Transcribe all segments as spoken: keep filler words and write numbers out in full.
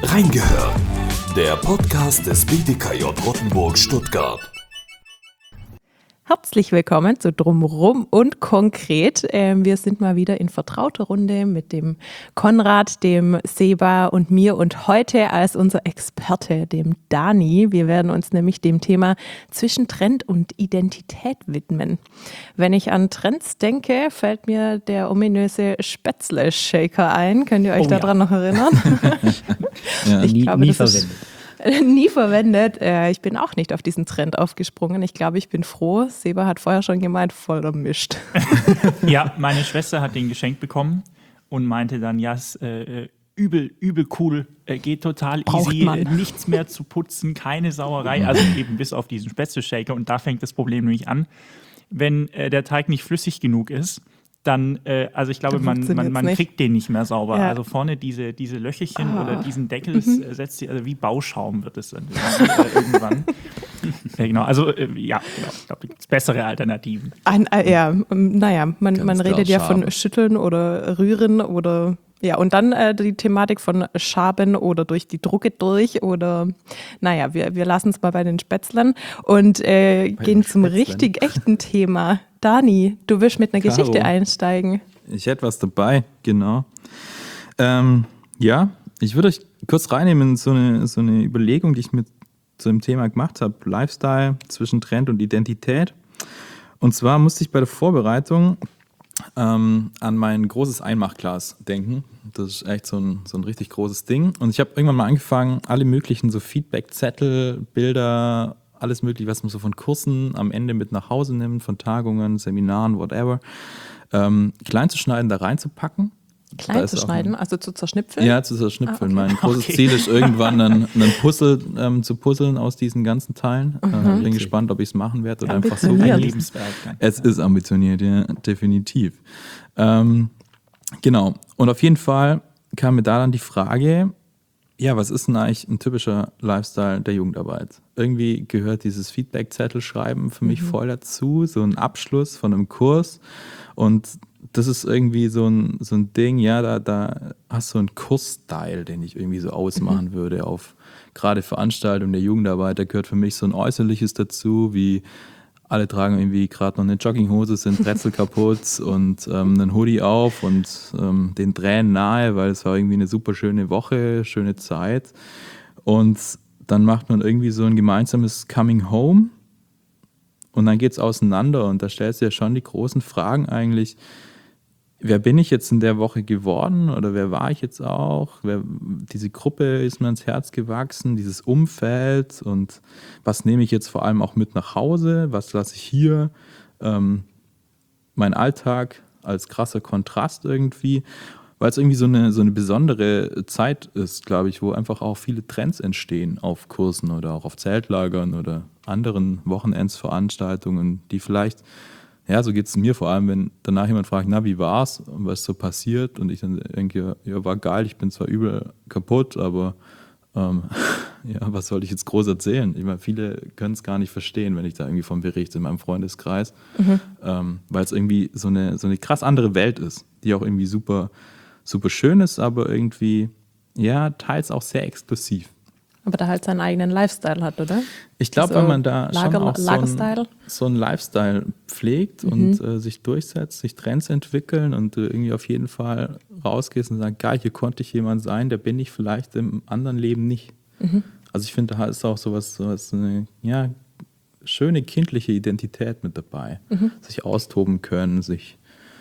Reingehört, der Podcast des B D K J Rottenburg Stuttgart. Herzlich willkommen zu Drumrum und Konkret. Ähm, wir sind mal wieder in vertrauter Runde mit dem Konrad, dem Seba und mir und heute als unser Experte, dem Dani. Wir werden uns nämlich dem Thema zwischen Trend und Identität widmen. Wenn ich an Trends denke, fällt mir der ominöse Spätzle-Shaker ein. Könnt ihr euch Oh, daran ja. noch erinnern? Ja, ich nie, glaube, nie das verwendet. ist Nie verwendet. Ich bin auch nicht auf diesen Trend aufgesprungen. Ich glaube, ich bin froh. Seba hat vorher schon gemeint, voll ermischt. Ja, meine Schwester hat den geschenkt bekommen und meinte dann, ja, es äh, übel, übel cool, äh, geht total Braucht easy, man. äh, nichts mehr zu putzen, keine Sauerei, also eben bis auf diesen Spätzle-Shaker. Und da fängt das Problem nämlich an, wenn äh, der Teig nicht flüssig genug ist, dann, äh, also ich glaube, Dann man, man, funktioniert's man nicht. kriegt den nicht mehr sauber. Ja. Also vorne diese, diese Löcherchen Ah. oder diesen Deckel äh, setzt sie, also wie Bauschaum wird es dann äh, irgendwann. Ja, genau, also äh, ja, genau, ich glaube, es gibt bessere Alternativen. Ein, äh, ja, ähm, naja, man, Ganz man klar redet ja von Schaben. Schütteln oder Rühren oder ja, und dann äh, die Thematik von Schaben oder durch die Drucke durch oder naja, wir, wir lassen es mal bei den Spätzlern und äh, gehen den zum Spätzlern. richtig echten Thema. Dani, du willst mit einer Caro. Geschichte einsteigen. Ich hätte was dabei, genau. Ähm, ja, ich würde euch kurz reinnehmen in so eine, so eine Überlegung, die ich mit zu dem Thema gemacht habe. Lifestyle zwischen Trend und Identität. Und zwar musste ich bei der Vorbereitung ähm, an mein großes Einmachglas denken. Das ist echt so ein, so ein richtig großes Ding. Und ich habe irgendwann mal angefangen, alle möglichen so Feedback-Zettel, Bilder, alles mögliche, was man so von Kursen am Ende mit nach Hause nimmt, von Tagungen, Seminaren, whatever, ähm, klein zu schneiden, da reinzupacken. Klein Da ist zu auch schneiden, ein- also zu zerschnipfeln? Ja, zu zerschnipfeln. Ah, okay. Mein großes Okay. Ziel ist irgendwann einen, einen Puzzle ähm, zu puzzeln aus diesen ganzen Teilen. Äh, ich bin gespannt, ob ich es machen werde oder einfach so. Ambitioniert. Ein Ja. Lebenswerk. Dann. Es ist ambitioniert, ja, definitiv. Ähm, genau. Und auf jeden Fall kam mir da dann die Frage, ja, was ist denn eigentlich ein typischer Lifestyle der Jugendarbeit? Irgendwie gehört dieses Feedback-Zettel-Schreiben für mich voll dazu, so ein Abschluss von einem Kurs. Und das ist irgendwie so ein, so ein Ding, ja, da, da hast du einen Kursstyle, den ich irgendwie so ausmachen würde auf gerade Veranstaltungen der Jugendarbeit. Da gehört für mich so ein Äußerliches dazu, wie alle tragen irgendwie gerade noch eine Jogginghose, sind Brezel kaputt und ähm, einen Hoodie auf und ähm, den Tränen nahe, weil es war irgendwie eine super schöne Woche, schöne Zeit. Und dann macht man irgendwie so ein gemeinsames Coming Home und dann geht es auseinander und da stellst du ja schon die großen Fragen eigentlich, wer bin ich jetzt in der Woche geworden oder wer war ich jetzt auch? Wer, diese Gruppe ist mir ans Herz gewachsen, dieses Umfeld und was nehme ich jetzt vor allem auch mit nach Hause? Was lasse ich hier? Ähm, mein Alltag als krasser Kontrast irgendwie, weil es irgendwie so eine, so eine besondere Zeit ist, glaube ich, wo einfach auch viele Trends entstehen auf Kursen oder auch auf Zeltlagern oder anderen Wochenendsveranstaltungen, die vielleicht ja, so geht es mir vor allem, wenn danach jemand fragt, na, wie war's und was ist so passiert und ich dann denke, ja, war geil, ich bin zwar übel kaputt, aber ähm, ja, was soll ich jetzt groß erzählen? Ich meine, viele können es gar nicht verstehen, wenn ich da irgendwie von berichte in meinem Freundeskreis, Mhm. ähm, weil es irgendwie so eine, so eine krass andere Welt ist, die auch irgendwie super, super schön ist, aber irgendwie, ja, teils auch sehr exklusiv. Aber da halt seinen eigenen Lifestyle hat, oder? Ich glaube, So wenn man da Lager- schon auch so Lagerstyle? ein, so ein Lifestyle pflegt und äh, sich durchsetzt, sich Trends entwickeln und du irgendwie auf jeden Fall rausgehst und sagst, geil, hier konnte ich jemand sein, der bin ich vielleicht im anderen Leben nicht. Also ich finde, da ist auch sowas, sowas eine ja, schöne kindliche Identität mit dabei. Sich austoben können, sich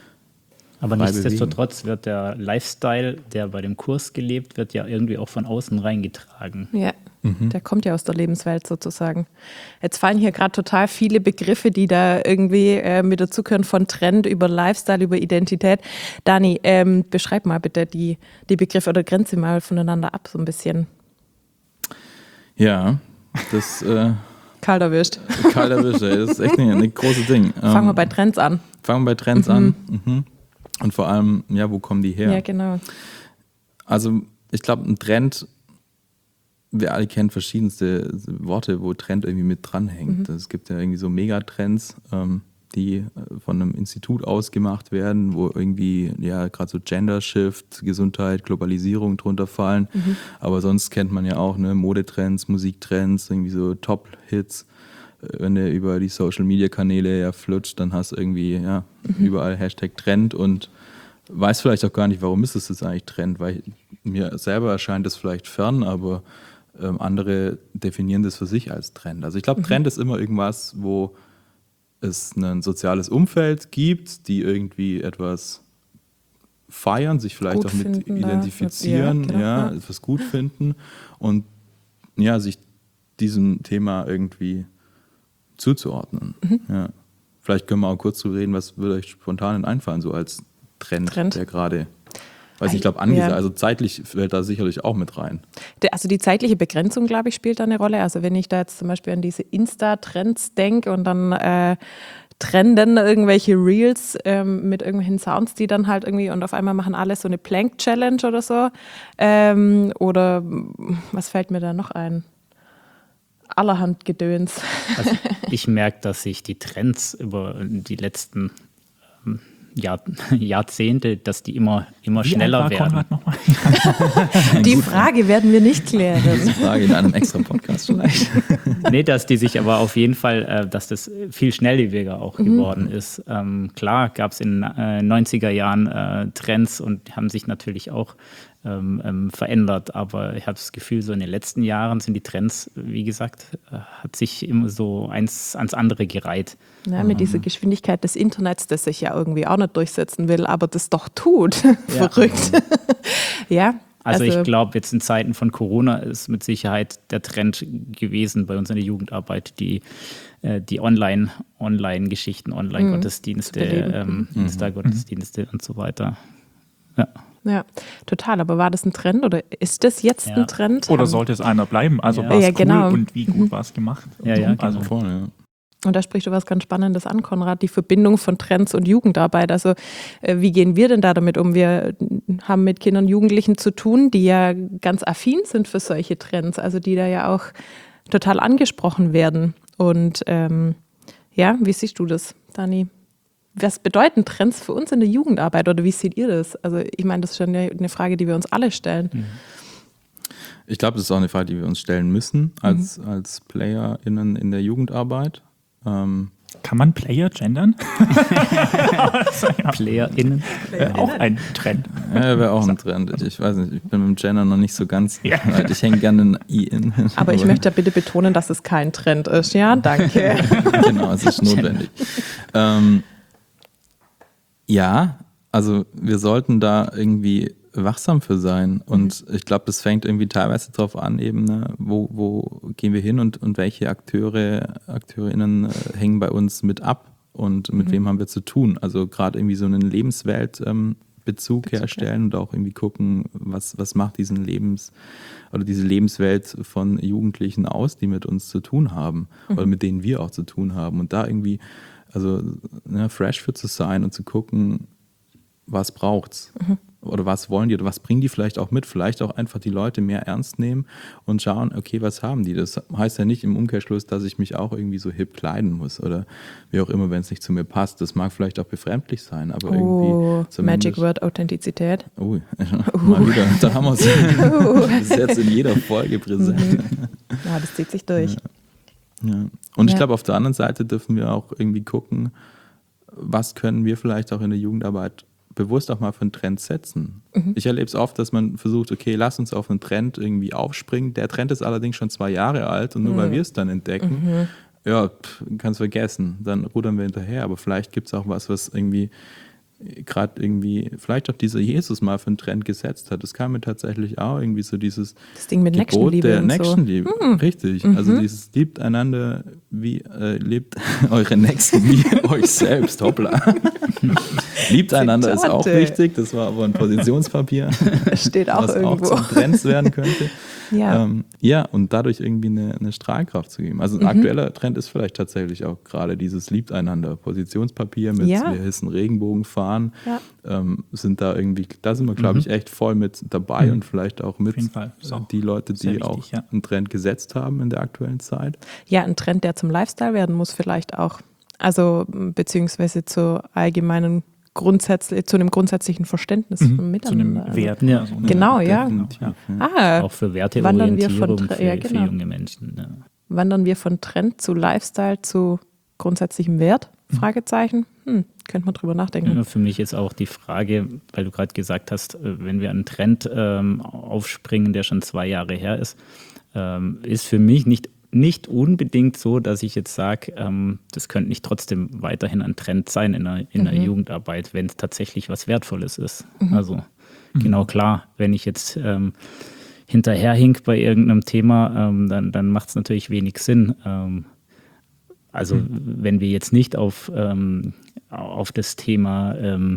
Aber frei nichtsdestotrotz wird der Lifestyle, der bei dem Kurs gelebt wird, ja irgendwie auch von außen reingetragen. Ja, der kommt ja aus der Lebenswelt sozusagen. Jetzt fallen hier gerade total viele Begriffe, die da irgendwie äh, mit dazugehören, von Trend über Lifestyle, über Identität. Dani, ähm, beschreib mal bitte die, die Begriffe oder grenze mal voneinander ab so ein bisschen. ja, das äh, Kalt erwischt. kalt erwischt, ey, das ist echt ein, ein großes Ding. Fangen wir Ähm, bei Trends an. fangen wir bei Trends an. Mhm. Und vor allem, ja, wo kommen die her? Ja, genau. Also ich glaube, ein Trend, wir alle kennen verschiedenste Worte, wo Trend irgendwie mit dranhängt. Es gibt ja irgendwie so Megatrends, ähm, die äh, von einem Institut ausgemacht werden, wo irgendwie ja gerade so Gender Shift, Gesundheit, Globalisierung drunter fallen. Mhm. Aber sonst kennt man ja auch ne, Modetrends, Musiktrends, irgendwie so Top-Hits. Wenn du über die Social-Media-Kanäle ja flutscht, dann hast du irgendwie ja, mhm. überall Hashtag Trend und weiß vielleicht auch gar nicht, warum ist es das eigentlich Trend, weil mir selber erscheint das vielleicht fern, aber ähm, andere definieren das für sich als Trend. Also ich glaube, mhm. Trend ist immer irgendwas, wo es ein soziales Umfeld gibt, die irgendwie etwas feiern, sich vielleicht gut auch mit identifizieren, ja, genau, ja, ja, etwas gut finden und ja, sich diesem Thema irgendwie zuzuordnen. Mhm. Ja. Vielleicht können wir auch kurz drüber reden, was würde euch spontan einfallen, so als Trend, Trend. der gerade, weiß ich glaube, angesagt, ja. also zeitlich fällt da sicherlich auch mit rein. Also die zeitliche Begrenzung, glaube ich, spielt da eine Rolle. Also wenn ich da jetzt zum Beispiel an diese Insta-Trends denke und dann äh, trenden irgendwelche Reels ähm, mit irgendwelchen Sounds, die dann halt irgendwie und auf einmal machen alle so eine Plank-Challenge oder so. Ähm, oder was fällt mir da noch ein? Allerhand Gedöns. Also ich merke, dass sich die Trends über die letzten ähm, Jahr, Jahrzehnte, dass die immer, immer Wie schneller alt war werden. Konrad nochmal? Die Frage werden wir nicht klären. Diese Frage in einem extra Podcast vielleicht. Nee, dass die sich aber auf jeden Fall, äh, dass das viel schnelllebiger auch mhm. geworden ist. Ähm, klar gab es in äh, neunziger Jahren äh, Trends und haben sich natürlich auch ähm, ähm, verändert, aber ich habe das Gefühl, so in den letzten Jahren sind die Trends, wie gesagt, äh, hat sich immer so eins ans andere gereiht. Ja, mit mhm. dieser Geschwindigkeit des Internets, das sich ja irgendwie auch nicht durchsetzen will, aber das doch tut. Ja. Verrückt. Ja. Also, also ich glaube, jetzt in Zeiten von Corona ist mit Sicherheit der Trend gewesen bei uns in der Jugendarbeit, die, äh, die Online, Online-Geschichten, Online-Gottesdienste, mhm. ähm, mhm. Insta-Gottesdienste und so weiter. Ja. Ja, total. Aber war das ein Trend oder ist das jetzt ja. ein Trend? Oder sollte es einer bleiben? Also ja. war es ja, cool genau. und wie gut mhm. war es gemacht? Ja, ja, also genau. Voll, ja. Und da sprichst du was ganz Spannendes an, Konrad, die Verbindung von Trends und Jugendarbeit. Also äh, wie gehen wir denn da damit um? Wir haben mit Kindern und Jugendlichen zu tun, die ja ganz affin sind für solche Trends, also die da ja auch total angesprochen werden. Und ähm, ja, wie siehst du das, Dani? Was bedeuten Trends für uns in der Jugendarbeit oder wie seht ihr das? Also ich meine, das ist schon eine Frage, die wir uns alle stellen. Ich glaube, das ist auch eine Frage, die wir uns stellen müssen als, mhm. als PlayerInnen in der Jugendarbeit. Ähm, Kann man Player gendern? PlayerInnen? Wäre auch ein Trend. Ja, wäre auch ein Trend. Ich weiß nicht, ich bin mit dem Gender noch nicht so ganz ja. weit. Ich hänge gerne ein I in. Aber ich möchte bitte betonen, dass es kein Trend ist. Ja, danke. Genau, es ist notwendig. ähm, ja, also wir sollten da irgendwie wachsam für sein. Und mhm. ich glaube, das fängt irgendwie teilweise darauf an, eben, ne, wo, wo gehen wir hin und, und welche Akteure, AkteurInnen äh, hängen bei uns mit ab und mit mhm. wem haben wir zu tun. Also gerade irgendwie so einen Lebensweltbezug ähm, Bezug herstellen und auch irgendwie gucken, was, was macht diesen Lebens- oder diese Lebenswelt von Jugendlichen aus, die mit uns zu tun haben mhm. oder mit denen wir auch zu tun haben. Und da irgendwie, also ne, fresh für zu sein und zu gucken, was braucht's? Mhm. Oder was wollen die oder was bringen die vielleicht auch mit? Vielleicht auch einfach die Leute mehr ernst nehmen und schauen, okay, was haben die? Das heißt ja nicht im Umkehrschluss, dass ich mich auch irgendwie so hip kleiden muss oder wie auch immer, wenn es nicht zu mir passt. Das mag vielleicht auch befremdlich sein, aber oh, irgendwie Magic Word Authentizität. Oh, uh. mal wieder. Da haben wir es. Uh. Das ist jetzt in jeder Folge präsent. Mhm. Ja, das zieht sich durch. Ja. Ja. Und ich ja. glaube, auf der anderen Seite dürfen wir auch irgendwie gucken, was können wir vielleicht auch in der Jugendarbeit bewusst auch mal für einen Trend setzen. Mhm. Ich erlebe es oft, dass man versucht, okay, lass uns auf einen Trend irgendwie aufspringen. Der Trend ist allerdings schon zwei Jahre alt und nur mhm. weil wir es dann entdecken, mhm. ja, kannst vergessen, dann rudern wir hinterher. Aber vielleicht gibt es auch was, was irgendwie gerade irgendwie, vielleicht auch dieser Jesus mal für einen Trend gesetzt hat. Das kam mir tatsächlich auch irgendwie so dieses das Ding mit Gebot Nächstenliebe der und Nächstenliebe. So. Mhm. Richtig. Mhm. Also dieses liebt einander wie, äh, lebt eure Nächsten wie euch selbst. Hoppla. Liebt einander ist auch wichtig. Das war aber ein Positionspapier. Steht auch was irgendwo. auch zum Trend werden könnte. Ja. Ähm, ja, und dadurch irgendwie eine, eine Strahlkraft zu geben. Also ein mhm. aktueller Trend ist vielleicht tatsächlich auch gerade dieses liebt einander. Positionspapier mit ja. wir hissen Regenbogenfahnen. Ja. Ähm, sind da irgendwie, da sind wir, glaube ich, Mhm. echt voll mit dabei Mhm. und vielleicht auch mit auch die Leute, die wichtig, auch ja. einen Trend gesetzt haben in der aktuellen Zeit. Ja, ein Trend, der zum Lifestyle werden muss vielleicht auch. Also beziehungsweise zur allgemeinen grundsätzlich, zu einem grundsätzlichen Verständnis Mhm. von Zu Miteinander. einem Wert. Ja. Also, ne? Genau, ja. Definitiv, ja. Ah, Auch für wandern wir von Werteorientierung Tre- für, ja, genau. für junge Menschen. Ja. wandern wir von Trend zu Lifestyle zu grundsätzlichem Wert? Fragezeichen. Hm, könnte man drüber nachdenken. Ja, für mich ist auch die Frage, weil du gerade gesagt hast, äh, wenn wir einen Trend ähm, aufspringen, der schon zwei Jahre her ist, ähm, ist für mich nicht, nicht unbedingt so, dass ich jetzt sage, ähm, das könnte nicht trotzdem weiterhin ein Trend sein in der, in der Mhm. Jugendarbeit, wenn es tatsächlich was Wertvolles ist. Also genau klar, wenn ich jetzt ähm, hinterherhink bei irgendeinem Thema, ähm, dann, dann macht es natürlich wenig Sinn. Ähm, Also wenn wir jetzt nicht auf, ähm, auf das Thema ähm,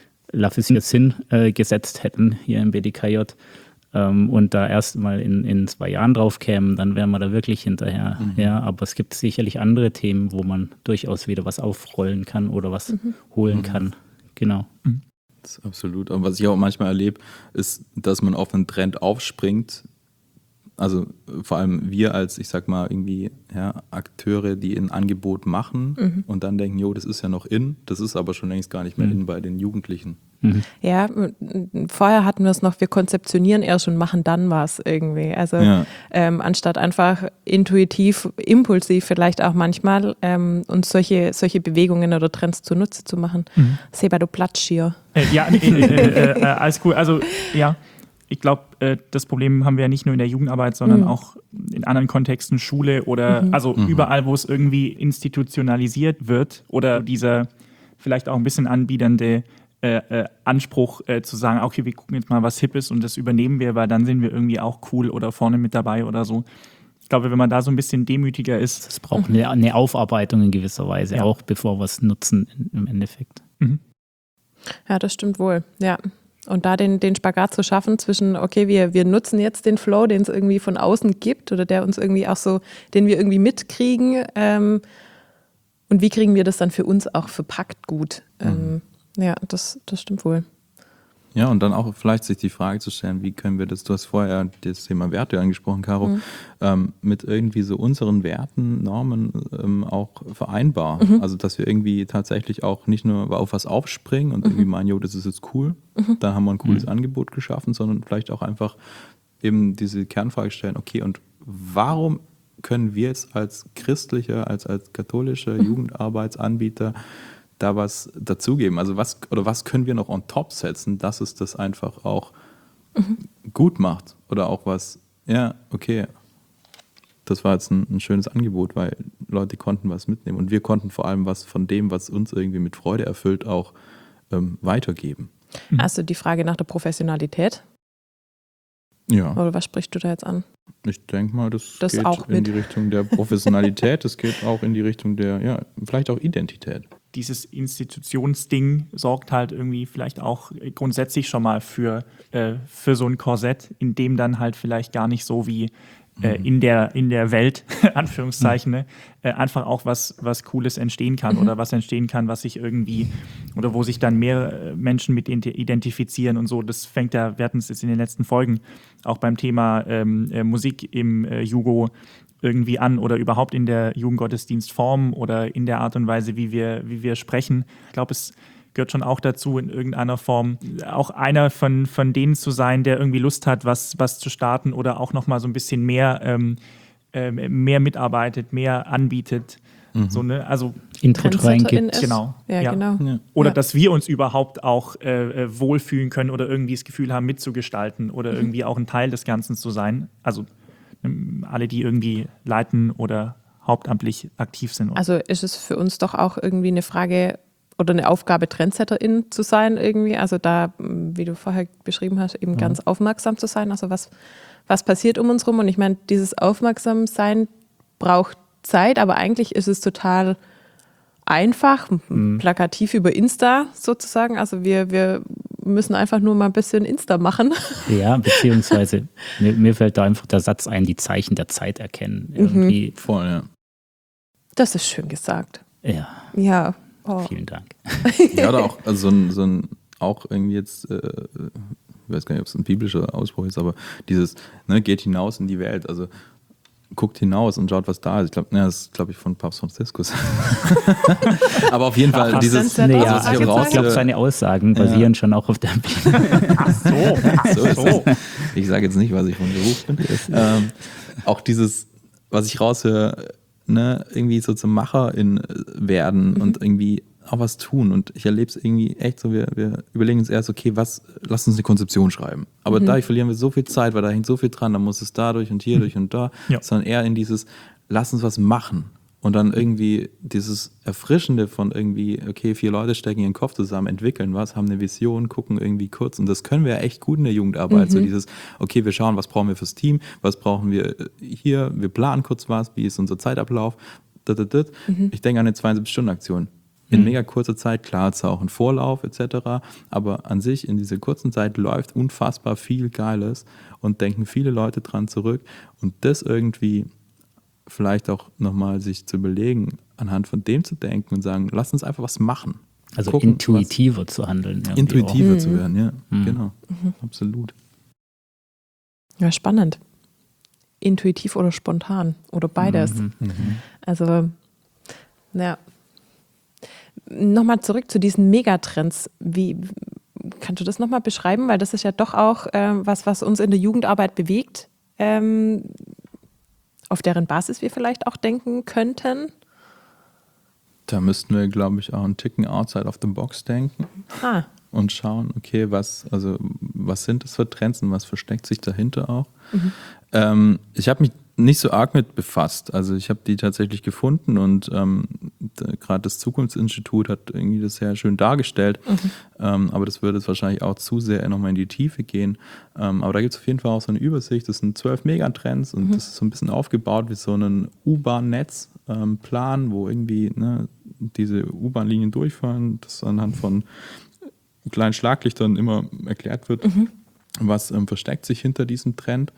La Physik Sinn äh, gesetzt hätten hier im B D K J ähm, und da erst mal in, in zwei Jahren drauf kämen, dann wären wir da wirklich hinterher. Mhm. Ja, aber es gibt sicherlich andere Themen, wo man durchaus wieder was aufrollen kann oder was holen kann. Genau. Das ist absolut. Und was ich auch manchmal erlebe, ist, dass man auf einen Trend aufspringt. Also vor allem wir als, ich sag mal, irgendwie ja, Akteure, die ein Angebot machen und dann denken, jo, das ist ja noch in, das ist aber schon längst gar nicht mehr in bei den Jugendlichen. Ja, m- vorher hatten wir es noch, wir konzeptionieren erst und machen dann was irgendwie. Also Ja. ähm, anstatt einfach intuitiv, impulsiv vielleicht auch manchmal ähm, uns solche, solche Bewegungen oder Trends zunutze zu machen. Seba, du platsch hier. Äh, ja, äh, äh, äh, alles cool. Also ja, ich glaube, äh, das Problem haben wir ja nicht nur in der Jugendarbeit, sondern Mhm. auch in anderen Kontexten, Schule oder also überall, wo es irgendwie institutionalisiert wird oder dieser vielleicht auch ein bisschen anbiedernde äh, äh, Anspruch äh, zu sagen, okay, wir gucken jetzt mal, was hip ist und das übernehmen wir, weil dann sind wir irgendwie auch cool oder vorne mit dabei oder so. Ich glaube, wenn man da so ein bisschen demütiger ist, Es braucht eine, eine Aufarbeitung in gewisser Weise, Ja. auch bevor wir es nutzen im Endeffekt. Ja, das stimmt wohl, ja. Und da den, den Spagat zu schaffen zwischen, okay, wir, wir nutzen jetzt den Flow, den es irgendwie von außen gibt oder der uns irgendwie auch so, den wir irgendwie mitkriegen ähm, und wie kriegen wir das dann für uns auch verpackt gut. Ähm, ja, das, das stimmt wohl. Ja, und dann auch vielleicht sich die Frage zu stellen, wie können wir das, du hast vorher das Thema Werte angesprochen, Caro, ähm, mit irgendwie so unseren Werten, Normen ähm, auch vereinbar. Also, dass wir irgendwie tatsächlich auch nicht nur auf was aufspringen und irgendwie meinen, jo, das ist jetzt cool, dann haben wir ein cooles Angebot geschaffen, sondern vielleicht auch einfach eben diese Kernfrage stellen, okay, und warum können wir jetzt als christlicher, als, als katholischer Jugendarbeitsanbieter da was dazugeben? Also was oder was können wir noch on top setzen, dass es das einfach auch gut macht? Oder auch was, ja, okay, das war jetzt ein, ein schönes Angebot, weil Leute konnten was mitnehmen. Und wir konnten vor allem was von dem, was uns irgendwie mit Freude erfüllt, auch ähm, weitergeben. Also die Frage nach der Professionalität, Ja, oder was sprichst du da jetzt an? ich denke mal, das, Das geht auch in mit. die Richtung der Professionalität, es geht auch in die Richtung der, ja, vielleicht auch Identität. dieses Institutionsding sorgt halt irgendwie vielleicht auch grundsätzlich schon mal für, äh, für so ein Korsett, in dem dann halt vielleicht gar nicht so wie äh, in der, in der Welt, Anführungszeichen, ne, äh, einfach auch was, was Cooles entstehen kann oder was entstehen kann, was sich irgendwie oder wo sich dann mehr äh, Menschen mit ident- identifizieren und so. Das fängt ja, wir hatten es jetzt in den letzten Folgen auch beim Thema ähm, äh, Musik im äh, Jugo irgendwie an oder überhaupt in der Jugendgottesdienstform oder in der Art und Weise, wie wir, wie wir sprechen. Ich glaube, es gehört schon auch dazu, in irgendeiner Form auch einer von, von denen zu sein, der irgendwie Lust hat, was, was zu starten oder auch nochmal so ein bisschen mehr, ähm, ähm, mehr mitarbeitet, mehr anbietet. So, ne? Also Input Trendsetterin reingibt. ist. Genau. Ja, Ja. genau. Ja. Oder Ja. dass wir uns überhaupt auch äh, äh, wohlfühlen können oder irgendwie das Gefühl haben, mitzugestalten oder irgendwie auch ein Teil des Ganzen zu sein. Also ähm, alle, die irgendwie leiten oder hauptamtlich aktiv sind. Also ist es für uns doch auch irgendwie eine Frage oder eine Aufgabe, Trendsetterin zu sein irgendwie. Also da, m, wie du vorher beschrieben hast, eben ganz aufmerksam zu sein. Also was, was passiert um uns rum? Und ich meine, dieses Aufmerksamsein braucht Zeit, aber eigentlich ist es total einfach, m- plakativ über Insta sozusagen. Also wir, wir müssen einfach nur mal ein bisschen Insta machen. Ja, beziehungsweise mir, mir fällt da einfach der Satz ein, die Zeichen der Zeit erkennen. Irgendwie, Voll, ja. Das ist schön gesagt. ja, Ja. Oh. vielen Dank. Ja, oder auch also so ein, so ein auch irgendwie jetzt, äh, ich weiß gar nicht, ob es ein biblischer Ausspruch ist, aber dieses, ne, geht hinaus in die Welt. Also guckt hinaus und schaut, was da ist. Ich glaube, ja, das ist, glaube ich, von Papst Franziskus. Aber auf jeden Fall, Ach, dieses, das Nee, ja, ja, was ich ich raus, glaube, seine Aussagen basieren schon auch auf der Bibel. Ach so, ach so ist so. es. Ich sage jetzt nicht, was ich von Beruf bin. ähm, auch dieses, was ich raushöre, ne, irgendwie so zum Macher in werden mhm. und irgendwie auch was tun. Und ich erlebe es irgendwie echt so, wir, wir überlegen uns erst, okay, was, lass uns eine Konzeption schreiben. Aber mhm. dadurch verlieren wir so viel Zeit, weil da hängt so viel dran, da muss es dadurch und hierdurch mhm. und da, ja. sondern eher in dieses, lass uns was machen. Und dann irgendwie dieses Erfrischende von irgendwie, okay, vier Leute stecken ihren Kopf zusammen, entwickeln was, haben eine Vision, gucken irgendwie kurz. Und das können wir ja echt gut in der Jugendarbeit. Mhm. So dieses, okay, wir schauen, was brauchen wir fürs Team, was brauchen wir hier, wir planen kurz was, wie ist unser Zeitablauf. Mhm. Ich denke an eine zweiundsiebzig-Stunden-Aktion. In mhm. mega kurzer Zeit, klar, hat es auch einen Vorlauf et cetera. Aber an sich in dieser kurzen Zeit läuft unfassbar viel Geiles und denken viele Leute dran zurück. Und das irgendwie vielleicht auch nochmal sich zu überlegen, anhand von dem zu denken und sagen, lass uns einfach was machen. Also gucken, intuitiver zu handeln. Intuitiver auch. zu werden, ja, mhm. genau, mhm. absolut. Ja, spannend. Intuitiv oder spontan oder beides. Mhm. Mhm. Also, ja. Nochmal zurück zu diesen Megatrends. Wie kannst du das nochmal beschreiben? Weil das ist ja doch auch äh, was, was uns in der Jugendarbeit bewegt. Ähm, auf deren Basis wir vielleicht auch denken könnten? Da müssten wir, glaube ich, auch einen Ticken outside of the box denken ah. und schauen, okay, was, also, was sind das für Trends und was versteckt sich dahinter auch. Mhm. Ähm, ich habe mich nicht so arg mit befasst. Also ich habe die tatsächlich gefunden und ähm, gerade das Zukunftsinstitut hat irgendwie das sehr schön dargestellt. Mhm. Ähm, aber das würde jetzt wahrscheinlich auch zu sehr nochmal in die Tiefe gehen. Ähm, aber da gibt es auf jeden Fall auch so eine Übersicht. Das sind zwölf Megatrends und mhm. das ist so ein bisschen aufgebaut wie so ein U-Bahn-Netz-Plan, ähm, wo irgendwie ne, diese U-Bahn-Linien durchfahren, das anhand von kleinen Schlaglichtern immer erklärt wird, mhm. was ähm, versteckt sich hinter diesem Trend.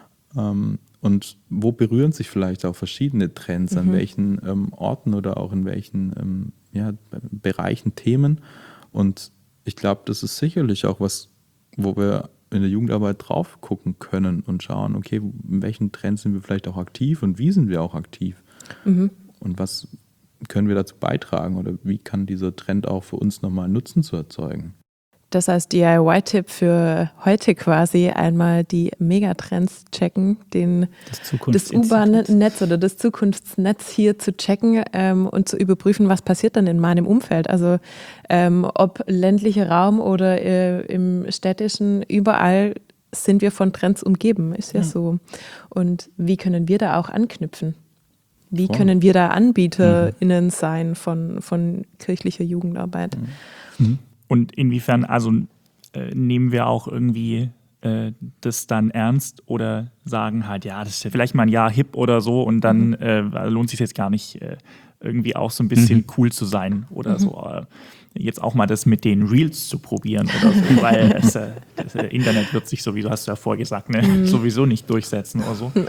Ähm, Und wo berühren sich vielleicht auch verschiedene Trends, an mhm. welchen ähm, Orten oder auch in welchen ähm, ja, Bereichen, Themen. Und ich glaube, das ist sicherlich auch was, wo wir in der Jugendarbeit drauf gucken können und schauen, okay, in welchen Trends sind wir vielleicht auch aktiv und wie sind wir auch aktiv? Mhm. Und was können wir dazu beitragen oder wie kann dieser Trend auch für uns nochmal Nutzen zu erzeugen? Das heißt, D I Y-Tipp für heute quasi einmal die Megatrends checken, den, das U-Bahn-Netz oder das Zukunftsnetz hier zu checken ähm, und zu überprüfen, was passiert dann in meinem Umfeld. Also ähm, ob ländlicher Raum oder äh, im städtischen, überall sind wir von Trends umgeben, ist ja, ja. so. Und wie können wir da auch anknüpfen? Wie Voll. können wir da AnbieterInnen mhm. sein von, von kirchlicher Jugendarbeit? Mhm. Mhm. Und inwiefern, also äh, nehmen wir auch irgendwie äh, das dann ernst oder sagen halt, ja, das ist ja vielleicht mal ein Jahr hip oder so und dann äh, lohnt sich jetzt gar nicht, äh, irgendwie auch so ein bisschen mhm. cool zu sein oder mhm. so. Äh, jetzt auch mal das mit den Reels zu probieren oder so, weil das, äh, das äh, Internet wird sich sowieso, hast du ja vorher gesagt, ne, mhm. sowieso nicht durchsetzen oder so.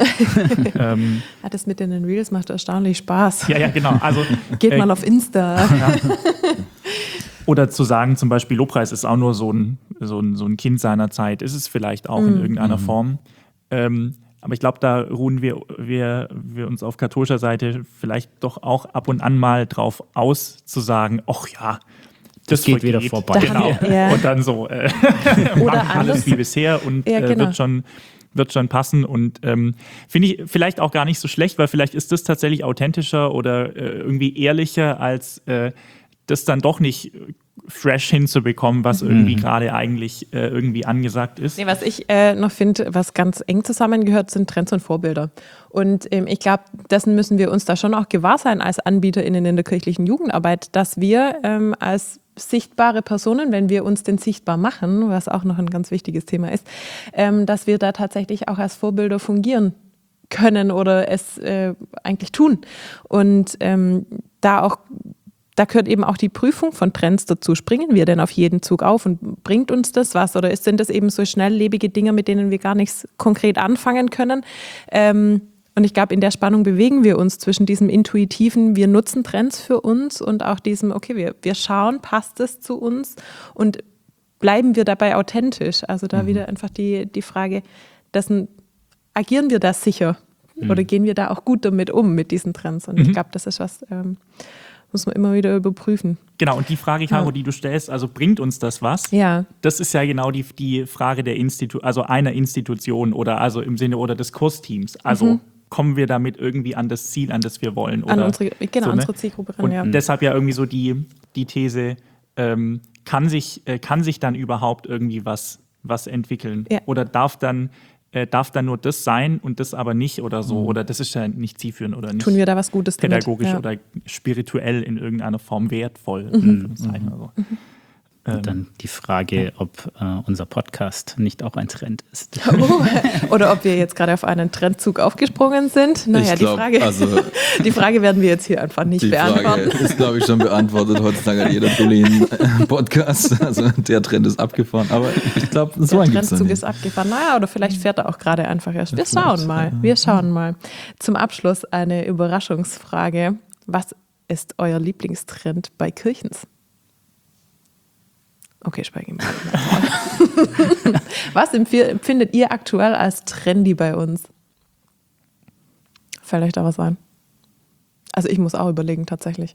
ähm, ja, das mit den Reels macht erstaunlich Spaß. Ja, ja, genau. Also, Geht äh, mal auf Insta. Ja. Oder zu sagen, zum Beispiel Lobpreis ist auch nur so ein, so ein, so ein Kind seiner Zeit, ist es vielleicht auch in irgendeiner mhm. Form. Ähm, aber ich glaube, da ruhen wir, wir, wir uns auf katholischer Seite vielleicht doch auch ab und an mal drauf aus, zu sagen, ach ja, das, das geht wieder vorbei. Genau. Ja. Und dann so, äh, machen alles wie bisher und ja, genau. äh, wird schon wird schon passen und ähm, finde ich vielleicht auch gar nicht so schlecht, weil vielleicht ist das tatsächlich authentischer oder äh, irgendwie ehrlicher als äh, das dann doch nicht fresh hinzubekommen, was irgendwie mhm. gerade eigentlich äh, irgendwie angesagt ist. Nee, was ich äh, noch finde, was ganz eng zusammengehört, sind Trends und Vorbilder. Und ähm, ich glaube, dessen müssen wir uns da schon auch gewahr sein als AnbieterInnen in der kirchlichen Jugendarbeit, dass wir ähm, als sichtbare Personen, wenn wir uns denn sichtbar machen, was auch noch ein ganz wichtiges Thema ist, ähm, dass wir da tatsächlich auch als Vorbilder fungieren können oder es äh, eigentlich tun. Und ähm, da auch Da gehört eben auch die Prüfung von Trends dazu. Springen wir denn auf jeden Zug auf und bringt uns das was? Oder sind das eben so schnelllebige Dinge, mit denen wir gar nichts konkret anfangen können? Ähm, und ich glaube, in der Spannung bewegen wir uns zwischen diesem intuitiven, wir nutzen Trends für uns und auch diesem, okay, wir, wir schauen, passt es zu uns und bleiben wir dabei authentisch? Also da mhm. wieder einfach die, die Frage, dessen, agieren wir da sicher? Oder gehen wir da auch gut damit um, mit diesen Trends? Und Mhm. ich glaube, das ist was, ähm, muss man immer wieder überprüfen. Genau, und die Frage, Caro, Ja. die du stellst, also bringt uns das was? Ja. Das ist ja genau die, die Frage der Institu also einer Institution oder also im Sinne oder des Kursteams. Also Mhm. kommen wir damit irgendwie an das Ziel, an das wir wollen? An oder unsere, genau, so, ne? unsere Zielgruppe ran, Und ja. deshalb ja irgendwie so die, die These, ähm, kann, sich, äh, kann sich dann überhaupt irgendwie was, was entwickeln? Ja. Oder darf dann, äh, darf dann nur das sein und das aber nicht oder so? Oder das ist ja nicht zielführend oder nicht Tun wir da was Gutes damit? pädagogisch Ja. oder spirituell in irgendeiner Form wertvoll. Mhm. in Anführungszeichen oder so. Ähm, Dann die Frage, ob äh, unser Podcast nicht auch ein Trend ist. Oh, oder ob wir jetzt gerade auf einen Trendzug aufgesprungen sind. Naja, Ich glaub, die, Frage, also- die Frage werden wir jetzt hier einfach nicht Die beantworten. Frage ist, glaube ich, schon beantwortet. Heutzutage hat jeder Dulli einen Podcast. Also der Trend ist abgefahren. Aber ich glaube, so Der ein gibt es Trendzug nicht. ist abgefahren. Naja, oder vielleicht fährt er auch gerade einfach erst. Wir vielleicht, schauen mal. ja. Wir schauen mal. Zum Abschluss eine Überraschungsfrage. Was ist euer Lieblingstrend bei Kirchens? Okay, spreche ich mal. Was empf- empfindet ihr aktuell als trendy bei uns? Fällt euch da was ein? Also ich muss auch überlegen, tatsächlich.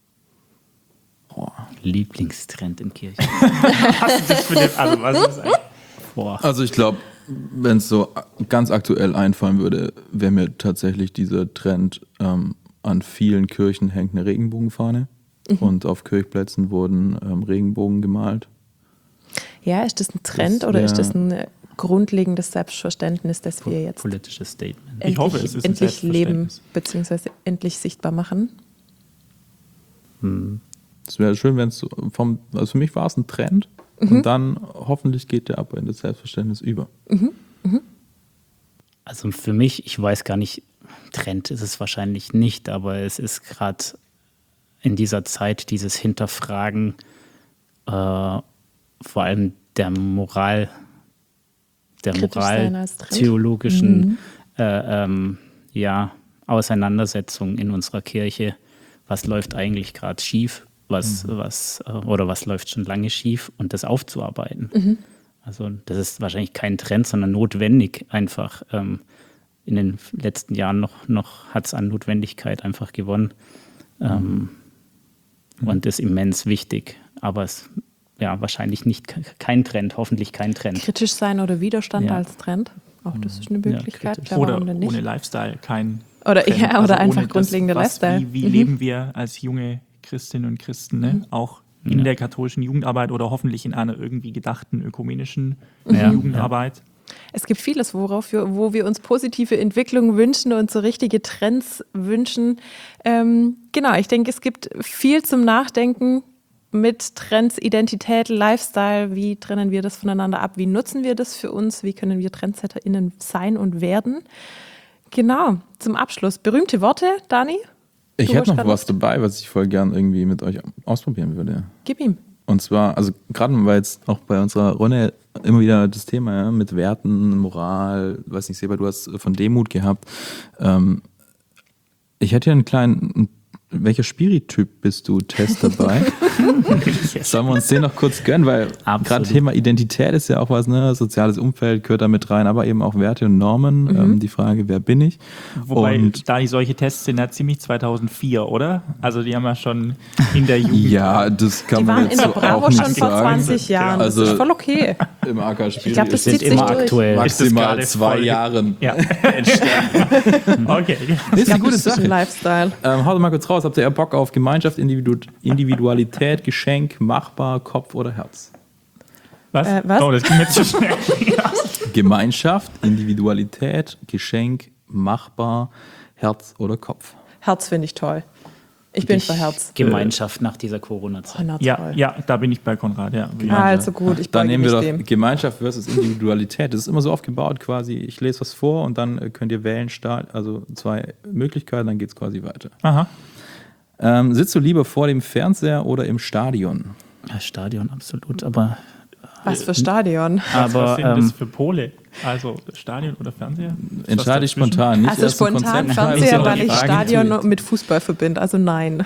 Lieblingstrend in Kirche. für den, also was ist eigentlich? Boah. Also ich glaube, wenn es so ganz aktuell einfallen würde, wäre mir tatsächlich dieser Trend, ähm, an vielen Kirchen hängt eine Regenbogenfahne und auf Kirchplätzen wurden ähm, Regenbogen gemalt. Ja, ist das ein Trend Das oder ist wär- das ein äh, grundlegendes Selbstverständnis, das wir jetzt Politisches Statement. Ich endlich, hoffe, es ist ein endlich leben Selbstverständnis. bzw. endlich sichtbar machen? Es wäre schön, wenn es so vom, also für mich war es ein Trend und dann hoffentlich geht der aber in das Selbstverständnis über. Also für mich, ich weiß gar nicht, Trend ist es wahrscheinlich nicht, aber es ist gerade in dieser Zeit dieses Hinterfragen äh, vor allem der Moral, der Kritisch sein als Trend. moral-theologischen äh, ähm, ja, Auseinandersetzung in unserer Kirche. Was läuft eigentlich gerade schief? Was, was, äh, oder was läuft schon lange schief? Und das aufzuarbeiten. Also das ist wahrscheinlich kein Trend, sondern notwendig einfach. Ähm, in den letzten Jahren noch, noch hat es an Notwendigkeit einfach gewonnen. Ähm, und ist immens wichtig. Aber es ja wahrscheinlich nicht ke- kein Trend, hoffentlich kein Trend. Kritisch sein oder Widerstand Ja. als Trend? Auch das ist eine Möglichkeit. kritisch. Klar, Oder warum denn nicht? ohne Lifestyle, kein Oder- Trend. ja, oder ohne einfach das, grundlegender was, Lifestyle. Wie, wie Mhm. leben wir als junge Christinnen und Christen, ne? auch in Ja. der katholischen Jugendarbeit oder hoffentlich in einer irgendwie gedachten ökumenischen Ja, Jugendarbeit. Es gibt vieles, worauf wir, wo wir uns positive Entwicklung wünschen und so richtige Trends wünschen. Ähm, genau, ich denke, es gibt viel zum Nachdenken mit Trends, Identität, Lifestyle. Wie trennen wir das voneinander ab? Wie nutzen wir das für uns? Wie können wir TrendsetterInnen sein und werden? Genau, zum Abschluss. Berühmte Worte, Dani? Ich Du hätte hast noch grad was dabei, was ich voll gern irgendwie mit euch ausprobieren würde. Gib ihm. Und zwar, also gerade weil jetzt auch bei unserer Runde immer wieder das Thema ja, mit Werten, Moral, weiß nicht, Seba, du hast von Demut gehabt. Ähm, ich hätte hier einen kleinen, welcher Spirityp bist du, Test dabei? Sollen wir uns den noch kurz gönnen, weil Absolut. gerade Thema Identität ist ja auch was, ne? Soziales Umfeld gehört da mit rein, aber eben auch Werte und Normen. Ähm, die Frage, wer bin ich? Wobei, und Dani, solche Tests sind ja ziemlich zweitausendvier, oder? Also die haben wir schon in der Jugend. ja, das kann Die man waren in jetzt der so Bravo auch nicht schon vor sagen. zwanzig Jahren. Also- das ist voll okay. Im A K Spiel Ich glaube, das sind zieht sich immer durch. aktuell. Ist das maximal gerade zwei voll- Jahren. Ja. Okay. Das ist eine gute Das ist ein Sache. Lifestyle. Ähm, haut mal kurz raus, habt ihr eher Bock auf Gemeinschaft, Individu Individualität, Geschenk, machbar, Kopf oder Herz? Was? Äh, was? Oh, das ging mir zu schnell. Gemeinschaft, Individualität, Geschenk, machbar, Herz oder Kopf? Herz finde ich toll. Ich bin für Herz. Gemeinschaft nach dieser Corona-Zeit. Oh, na Ja, toll. ja, da bin ich bei Konrad. Ja. Ah, also gut, ich Dann beuge nehmen wir mich doch dem. Gemeinschaft versus Individualität. Das ist immer so aufgebaut quasi, ich lese was vor und dann äh, könnt ihr wählen, Start, also zwei Möglichkeiten, dann geht es quasi weiter. Aha. Ähm, sitzt du lieber vor dem Fernseher oder im Stadion? Ja, Stadion absolut, aber, Was für Stadion. Was, aber was sind ähm, das für Pole? Also Stadion oder Fernseher? Ist was Entscheide ich dazwischen? spontan, nicht Also erst ein spontan Konzept schreiben, Fernseher, sondern weil ich Fragen Stadion tweeten. mit Fußball verbinde. Also nein.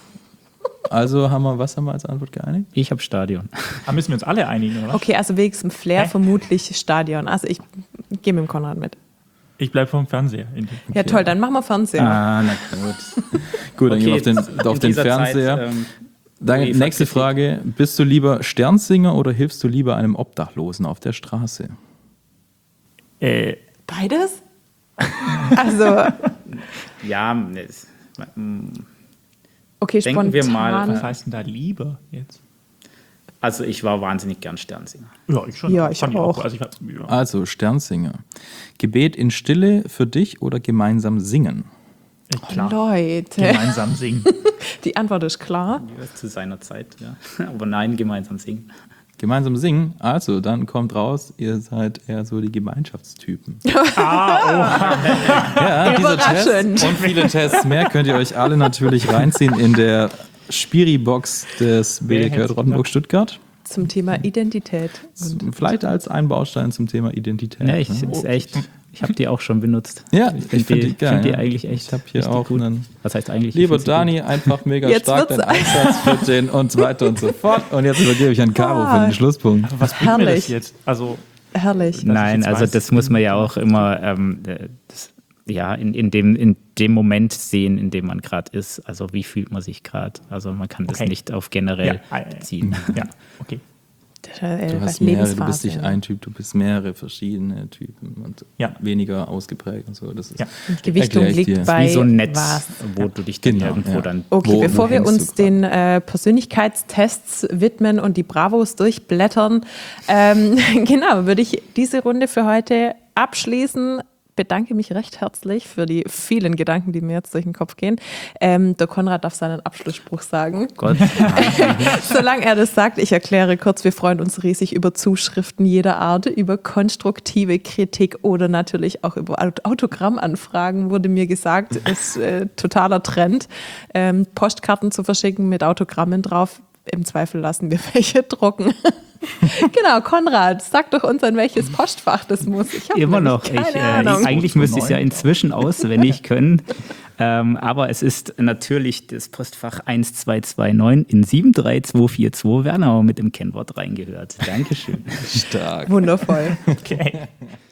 Also haben wir, was haben wir als Antwort geeinigt? ich habe Stadion. Da müssen wir uns alle einigen, oder? Okay, also wegen dem Flair Hä? vermutlich Stadion. Also ich gehe mit dem Konrad mit. Ich bleibe vom Fernseher. Ja, toll, dann machen wir Fernseher. Ah, na gut. Gut, dann gehen wir Okay, auf den, auf in den dieser Fernseher. Zeit, ähm, Dann Eva nächste Kritik. Frage. Bist du lieber Sternsinger oder hilfst du lieber einem Obdachlosen auf der Straße? Äh, Beides? Also, Ja, es- okay, Denken spontan. wir mal, was heißt denn da lieber jetzt? also ich war wahnsinnig gern Sternsinger. Ja, ich schon. Ja, ich Fand auch. Also ich hab, ja. Also Sternsinger. Gebet in Stille für dich oder gemeinsam singen? Äh, Klar, Leute, gemeinsam singen. die Antwort ist klar. Ja, zu seiner Zeit, ja. Aber nein, gemeinsam singen. Gemeinsam singen? Also, dann kommt raus, ihr seid eher so die Gemeinschaftstypen. Ja, dieser Test Überraschend. und viele Tests mehr könnt ihr euch alle natürlich reinziehen in der Spiri-Box des B D K herzlichen Rottenburg Stuttgart. Zum Thema Identität. Und Vielleicht als ein Baustein zum Thema Identität. Ja, ich, ne? ist echt, ich habe die auch schon benutzt. Ja, ich ich finde finde die, die geil. find die ja. eigentlich echt. Ich habe hier richtig auch gut. einen. Was heißt eigentlich? Lieber Ich find sie Dani, einfach mega Jetzt stark wird's- dein Einsatz für den und so weiter und so fort. Und jetzt übergebe ich an Caro für den Schlusspunkt. Was bringt mir das Herrlich. jetzt? Also, herrlich. ich Nein, jetzt also weiß, das muss man ja auch immer ähm, äh, das, ja, in, in, dem, in dem Moment sehen, in dem man gerade ist. Also wie fühlt man sich gerade? Also man kann das Okay. nicht auf generell Ja, äh, ziehen. ja, okay. Äh, Du was hast mehrere, du bist Lebensphase. nicht ein Typ, du bist mehrere verschiedene Typen und Ja. weniger ausgeprägt und so. Das ist, Ja. Gewichtung erklär ich liegt dir. bei Wie so ein Netz, was? wo du dich dann Genau, irgendwo ja. dann. Okay, Wo- bevor wo wir hängst du uns grad? den äh, Persönlichkeitstests widmen und die Bravos durchblättern, ähm, genau, würde ich diese Runde für heute abschließen. Bedanke mich recht herzlich für die vielen Gedanken, die mir jetzt durch den Kopf gehen. Ähm, der Konrad darf seinen Abschlussspruch sagen. Gott, Solange er das sagt, ich erkläre kurz, wir freuen uns riesig über Zuschriften jeder Art, über konstruktive Kritik oder natürlich auch über Aut- Autogrammanfragen, wurde mir gesagt, ist äh, totaler Trend. Ähm, Postkarten zu verschicken mit Autogrammen drauf, im Zweifel lassen wir welche drucken. Genau, Konrad, sag doch uns, an welches Postfach das muss. Ich hab immer nämlich noch. Ich, keine äh, Ahnung. eigentlich müsste ich es ja inzwischen auswendig können. Ähm, aber es ist natürlich das Postfach eins zwei zwei neun in sieben drei zwei vier zwei Wernau mit dem Kennwort reingehört. Dankeschön. stark. Wundervoll. Okay.